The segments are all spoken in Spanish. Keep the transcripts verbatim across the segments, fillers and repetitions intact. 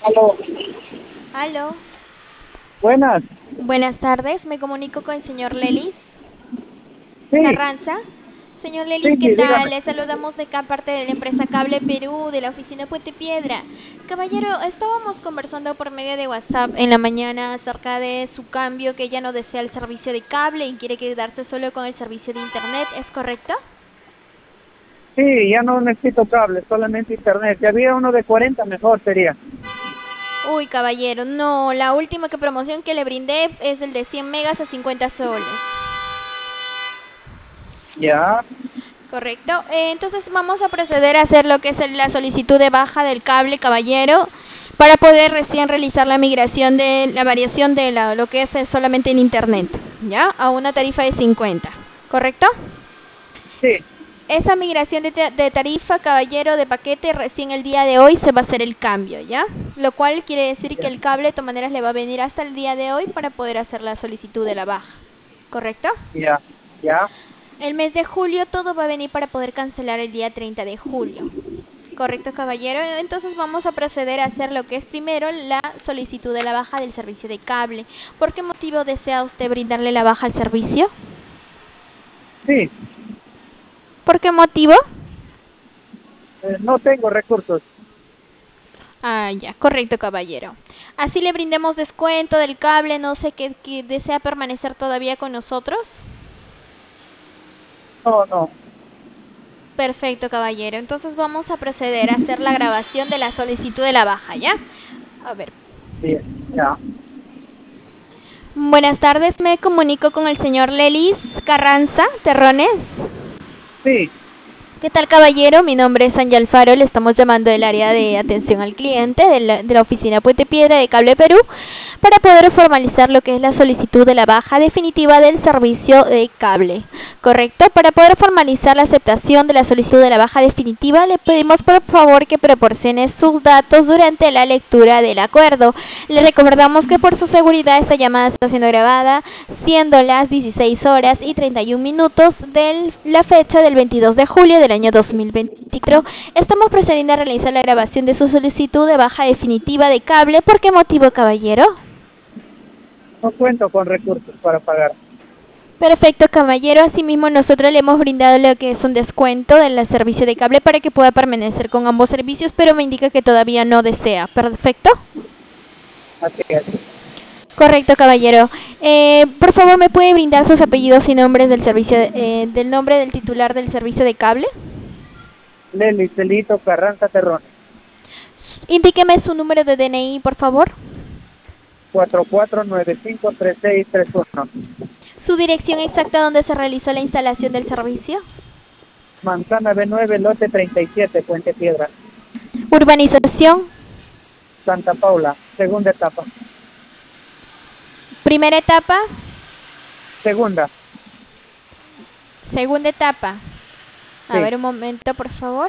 Aló, Aló, buenas. buenas tardes, me comunico con el señor Lelis Sí, Carranza. Señor sí, Lelis, ¿qué sí, tal? dígame. Le saludamos de acá parte de la empresa Cable Perú, de la oficina Puente Piedra. Caballero, estábamos conversando por medio de WhatsApp en la mañana acerca de su cambio, que ya no desea el servicio de cable y quiere quedarse solo con el servicio de internet, ¿es correcto? Sí, ya no necesito cable, solamente internet. Si había uno de cuarenta, mejor sería. Uy, caballero, no, la última que promoción que le brindé es el de cien megas a cincuenta soles. Ya, Correcto. Eh, entonces vamos a proceder a hacer lo que es la solicitud de baja del cable, caballero, para poder recién realizar la migración de la variación de la- lo que es eh, solamente en internet, ¿ya? A una tarifa de cincuenta. ¿Correcto? sí, Esa migración de, ta- de tarifa, caballero, de paquete, recién el día de hoy se va a hacer el cambio, ¿ya? Lo cual quiere decir que ya, el cable de todas maneras le va a venir hasta el día de hoy para poder hacer la solicitud de la baja. ¿Correcto? ya, ya, El mes de julio todo va a venir para poder cancelar el día treinta de julio. Correcto, caballero. Entonces vamos a proceder a hacer lo que es primero la solicitud de la baja del servicio de cable. ¿Por qué motivo desea usted brindarle la baja al servicio? sí. ¿Por qué motivo? Eh, no tengo recursos. Ah, ya, correcto, caballero. Así le brindemos descuento del cable, no sé qué, qué desea permanecer todavía con nosotros. No, no. Perfecto, caballero. Entonces vamos a proceder a hacer la grabación de la solicitud de la baja, ¿ya? A ver. Bien, ya, Buenas tardes, me comunico con el señor Lelis Carranza Terrones. sí, ¿Qué tal, caballero? Mi nombre es Ángel Alfaro, le estamos llamando del área de atención al cliente de la, de la oficina Puente Piedra de Cable Perú para poder formalizar lo que es la solicitud de la baja definitiva del servicio de cable. ¿Correcto? Para poder formalizar la aceptación de la solicitud de la baja definitiva, le pedimos por favor que proporcione sus datos durante la lectura del acuerdo. Le recordamos que por su seguridad esta llamada está siendo grabada, siendo las dieciséis horas y treinta y un minutos de la fecha del veintidós de julio del año dos mil veinticuatro. Estamos procediendo a realizar la grabación de su solicitud de baja definitiva de cable. ¿Por qué motivo, caballero? no cuento con recursos para pagar. Perfecto, caballero. Asimismo, nosotros le hemos brindado lo que es un descuento del servicio de cable para que pueda permanecer con ambos servicios, pero me indica que todavía no desea. Perfecto. Así es. Correcto, caballero. Eh, por favor, ¿me puede brindar sus apellidos y nombres del servicio, eh, del nombre del titular del servicio de cable? Leli, Celito, Carranza, Terrón. Indíqueme su número de D N I, por favor. cuatro cuatro nueve cinco tres seis tres uno. Su dirección exacta donde se realizó la instalación del servicio. Manzana B nueve, lote treinta y siete, Puente Piedra. Urbanización. Santa Paula, segunda etapa. Primera etapa. Segunda, Segunda etapa. A sí. ver un momento, por favor.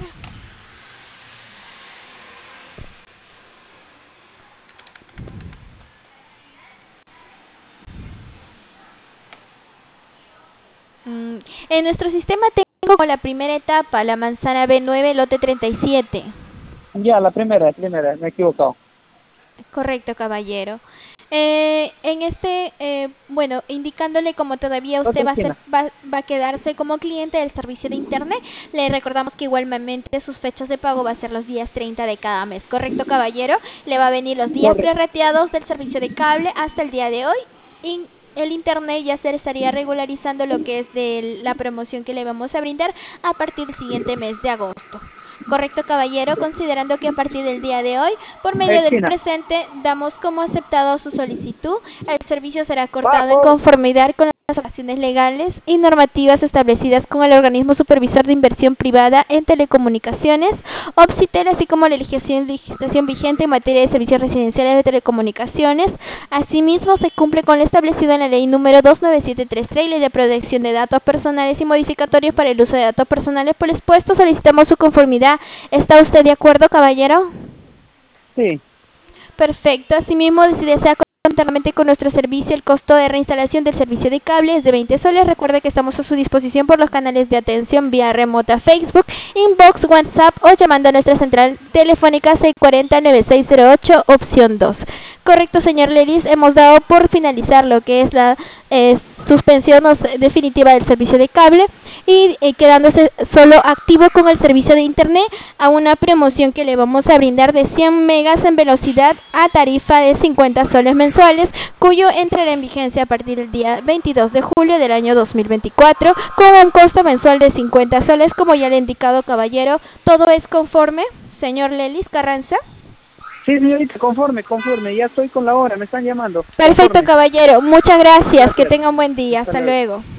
Mm, En nuestro sistema tengo como la primera etapa, la manzana B nueve, lote treinta y siete. Ya, la primera, primera, me he equivocado. Correcto, caballero. Eh, en este, eh, bueno, indicándole como todavía Otra usted va a, ser, esquina. va, va a quedarse como cliente del servicio de internet, le recordamos que igualmente sus fechas de pago va a ser los días treinta de cada mes. Correcto, caballero. Le va a venir los días Correcto. prorrateados del servicio de cable hasta el día de hoy. Y el internet ya se estaría regularizando lo que es de la promoción que le vamos a brindar a partir del siguiente mes de agosto. Correcto, caballero, considerando que a partir del día de hoy, por medio del Esquina. presente, damos como aceptado su solicitud. El servicio será cortado en Bajo. conformidad con las obligaciones legales y normativas establecidas con el organismo supervisor de inversión privada en telecomunicaciones, OPSITEL, así como la legislación, legislación vigente en materia de servicios residenciales de telecomunicaciones. Asimismo, se cumple con lo establecido en la ley número dos nueve siete tres tres, ley de protección de datos personales y modificatorios para el uso de datos personales. Por expuesto, solicitamos su conformidad. ¿Está usted de acuerdo, caballero? Sí. Perfecto. Asimismo, si desea internamente con nuestro servicio. El costo de reinstalación del servicio de cable es de veinte soles. Recuerde que estamos a su disposición por los canales de atención vía remota, Facebook, Inbox, WhatsApp o llamando a nuestra central telefónica seis cuatro cero, nueve seis cero ocho, opción dos. Correcto, señor Lelis, hemos dado por finalizar lo que es la eh, suspensión definitiva del servicio de cable y eh, quedándose solo activo con el servicio de internet a una promoción que le vamos a brindar de cien megas en velocidad a tarifa de cincuenta soles mensuales, cuyo entrará en vigencia a partir del día veintidós de julio del año dos mil veinticuatro con un costo mensual de cincuenta soles, como ya le he indicado, caballero. ¿Todo es conforme, señor Lelis Carranza? Sí, señorita, conforme, conforme, ya estoy con la hora, me están llamando. Perfecto, Conforme. caballero, muchas gracias, Gracias. que tenga un buen día, hasta, Hasta hasta luego. luego.